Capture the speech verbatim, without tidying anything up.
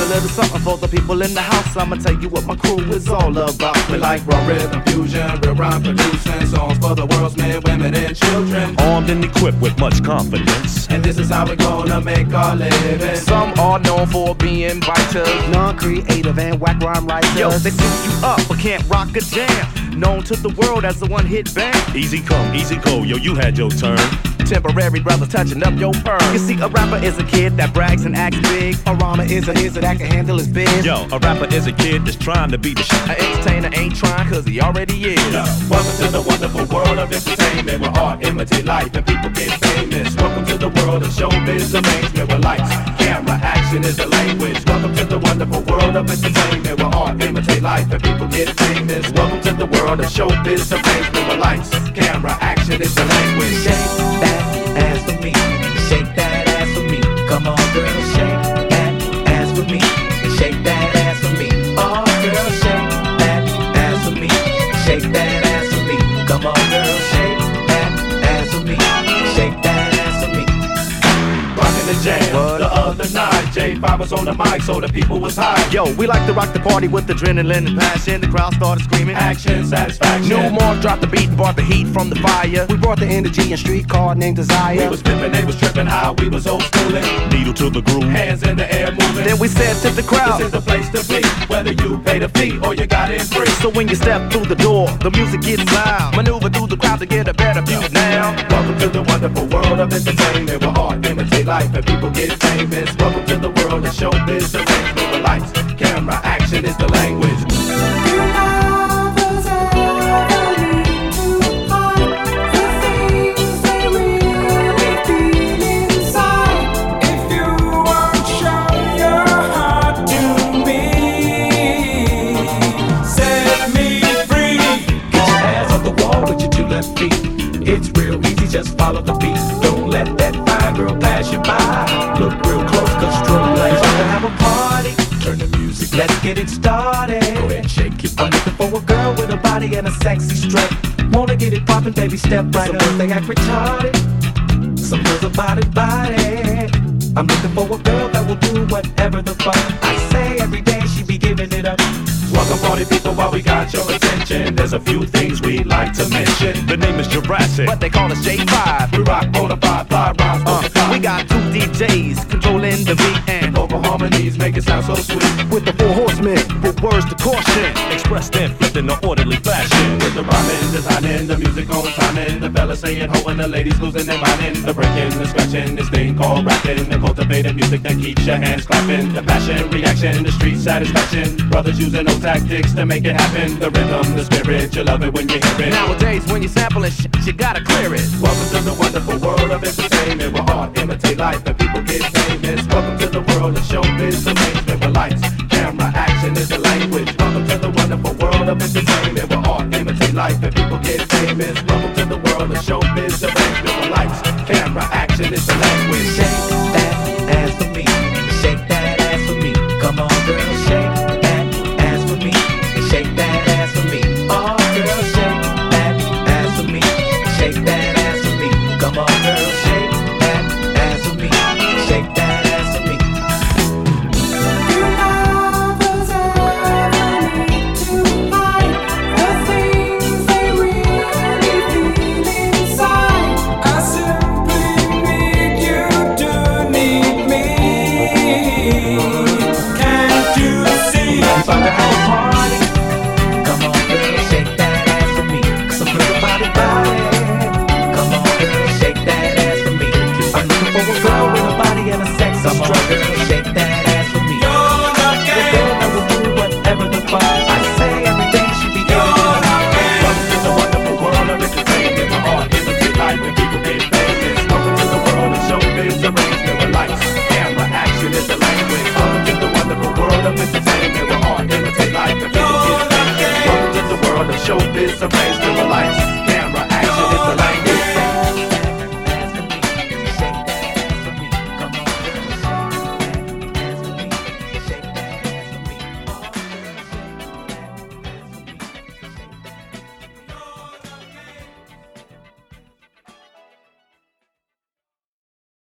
little something for the people in the house. I'ma tell you what my crew is all about. We like raw rhythm fusion, real rhyme producing songs for the world's men, women, and children. Armed and equipped with much confidence. And this is how we're gonna make our living. Some are known for being biters, non-creative and whack rhyme writers. Yo, they suit you up but can't rock a jam. Known to the world as the one-hit band. Easy come, easy go, yo, you had your turn. Temporary brothers touching up your perm. You see, a rapper is a kid that brags and acts big. A rhymer is a hizzer that can handle his biz. Yo, a rapper is a kid that's trying to be the shit. An entertainer ain't trying cause he already is. Yo, welcome to the wonderful world of entertainment, where art imitate life and people get famous. Welcome to the world of showbiz arrangement, where lights, camera, action is the language. Welcome to the wonderful world of entertainment, where art imitate life and people get famous. Welcome to the world of showbiz arrangement, where lights, camera, action is the language. Shake that ass for me, shake that ass for me. Come on, girl, shake that ass for me, shake that ass for me. Oh, girl, shake that ass for me, shake that ass for me. Come on, girl, shake that ass for me, shake that ass for me. Rockin' the jam what? The other night, J five was on the mic, so the people was high. Yo, we like to rock the party with adrenaline and passion. The crowd started screaming, action, satisfaction. New Mark dropped the beat and brought the heat from the fire. We brought the energy and streetcar named Desire. We was pimpin', they was trippin' how we was old schoolin'. Needle to the groove, hands in the air moving. Then we said to the crowd, this is the place to be, whether you pay the fee or you got it free. So when you step through the door, the music gets loud. Maneuver through the crowd to get a better view now. Welcome to the wonderful world of entertainment, where art imitate life and people get famous. Welcome to the world of showbiz arrangement, where lights, camera, action is the language. It's real easy, just follow the beat. Don't let that fine girl pass you by. Look real close, cause strobe lights about to have a party. Turn the music, let's get it started. Go ahead and shake it. I'm looking for a girl with a body and a sexy strut. Wanna get it poppin', baby, step right up. Some girls they act retarded, some girls are body body. I'm looking for a girl that will do whatever the fuck I say. Every day she be giving it up. Welcome party people, while we got your attention, there's a few things we'd like to mention. The name is Jurassic, but they call us J five. We rock bonafide, fly rhymes, uh, we got two D Js controlling the beat and vocal harmonies make it sound so sweet. With the four horsemen, with words to caution, expressed and flipped in an orderly fashion. With the rhyming, designing, the music on timing, the fellas saying ho and the ladies losing their mindin'. The breaking, the scratching, this thing called rapping, the cultivated music that keeps your hands clapping. The passion, reaction, the street satisfaction, brothers using no tactics to make it happen. The rhythm, the spirit, you love it when you hear it. Nowadays when you're sampling shit, you gotta clear it. Welcome to the wonderful world of entertainment, where art imitate life and people get famous. Welcome to the world of showbiz arrangement, where lights, camera, action is the language. Welcome to the wonderful world of entertainment, where art imitate life and people get famous. Welcome to the world of showbiz arrangement, where lights, camera, action is the language. Shake that ass for me, shake that ass for me. Come on, girl, shake that ass for me, shake that ass for me. Oh, girl, shake that ass for me, shake that